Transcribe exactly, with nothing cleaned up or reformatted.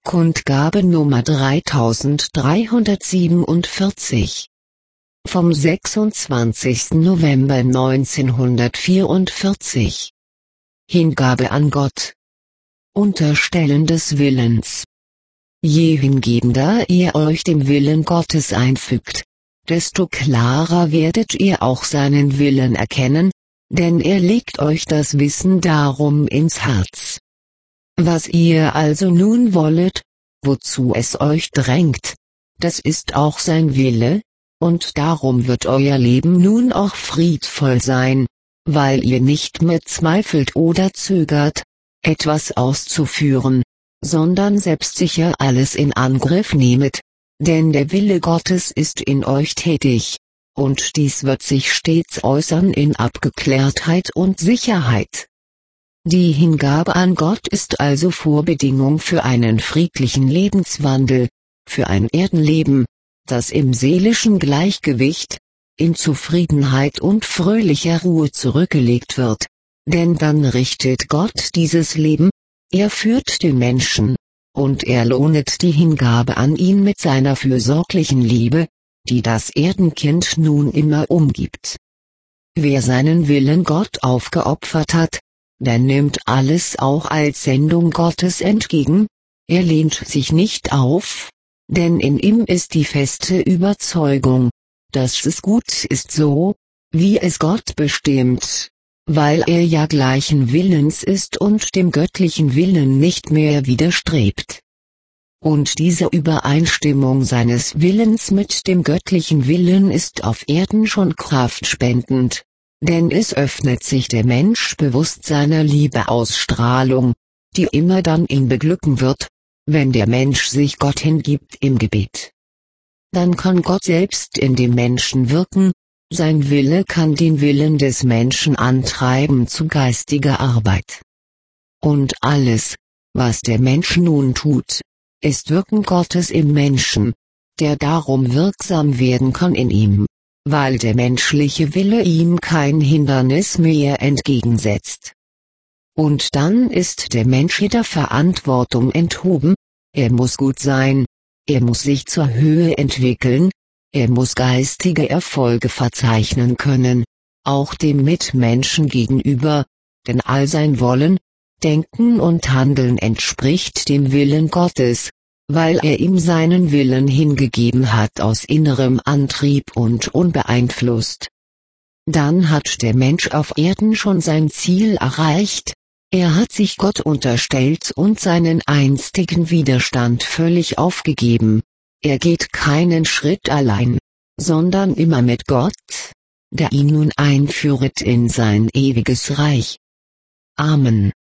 Kundgabe Nummer dreitausenddreihundertsiebenundvierzig. Vom sechsundzwanzigsten November neunzehnhundertvierundvierzig. Hingabe an Gott. Unterstellen des Willens. Je hingebender ihr euch dem Willen Gottes einfügt, desto klarer werdet ihr auch seinen Willen erkennen, denn er legt euch das Wissen darum ins Herz. Was ihr also nun wollet, wozu es euch drängt, das ist auch sein Wille, und darum wird euer Leben nun auch friedvoll sein, weil ihr nicht mehr zweifelt oder zögert, etwas auszuführen, sondern selbstsicher alles in Angriff nehmet, denn der Wille Gottes ist in euch tätig, und dies wird sich stets äußern in Abgeklärtheit und Sicherheit. Die Hingabe an Gott ist also Vorbedingung für einen friedlichen Lebenswandel, für ein Erdenleben, das im seelischen Gleichgewicht, in Zufriedenheit und fröhlicher Ruhe zurückgelegt wird, denn dann richtet Gott dieses Leben, er führt den Menschen, und er lohnet die Hingabe an ihn mit seiner fürsorglichen Liebe, die das Erdenkind nun immer umgibt. Wer seinen Willen Gott aufgeopfert hat, der nimmt alles auch als Sendung Gottes entgegen, er lehnt sich nicht auf, denn in ihm ist die feste Überzeugung, dass es gut ist so, wie es Gott bestimmt, weil er ja gleichen Willens ist und dem göttlichen Willen nicht mehr widerstrebt. Und diese Übereinstimmung seines Willens mit dem göttlichen Willen ist auf Erden schon kraftspendend. Denn es öffnet sich der Mensch bewusst seiner Liebeausstrahlung, die immer dann ihn beglücken wird, wenn der Mensch sich Gott hingibt im Gebet. Dann kann Gott selbst in dem Menschen wirken, sein Wille kann den Willen des Menschen antreiben zu geistiger Arbeit. Und alles, was der Mensch nun tut, ist Wirken Gottes im Menschen, der darum wirksam werden kann in ihm, weil der menschliche Wille ihm kein Hindernis mehr entgegensetzt. Und dann ist der Mensch jeder Verantwortung enthoben, er muss gut sein, er muss sich zur Höhe entwickeln, er muss geistige Erfolge verzeichnen können, auch dem Mitmenschen gegenüber, denn all sein Wollen, Denken und Handeln entspricht dem Willen Gottes, weil er ihm seinen Willen hingegeben hat aus innerem Antrieb und unbeeinflusst. Dann hat der Mensch auf Erden schon sein Ziel erreicht, er hat sich Gott unterstellt und seinen einstigen Widerstand völlig aufgegeben, er geht keinen Schritt allein, sondern immer mit Gott, der ihn nun einführet in sein ewiges Reich. Amen.